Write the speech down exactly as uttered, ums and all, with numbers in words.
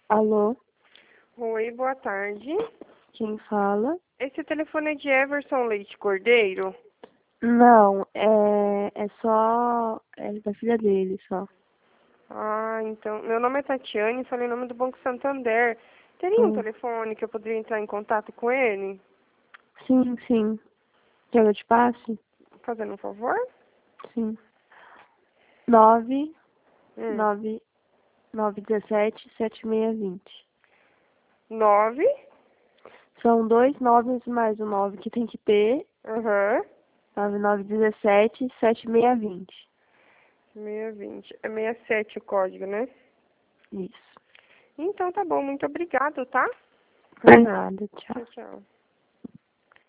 Alô, Oi, boa tarde. quem fala? Esse telefone é de Everson Leite Cordeiro? Não, é, é só. É da filha dele só. Ah, então. Meu nome é Tatiane, falei em nome do Banco Santander. Teria um Hum, telefone que eu poderia entrar em contato com ele? sim, sim. Quer que eu te passe? Fazendo um favor? Sim. Nove, Hum. nove, nove, dezessete, sete, seis, vinte. Nove. São dois noves mais o nove que tem que ter. Aham. Nove, nove, dezessete, sete, seis, vinte. Meia vinte. É meia sete o código, né? Isso. Então tá bom, muito obrigado, tá? Por nada, tchau. Tchau, tchau.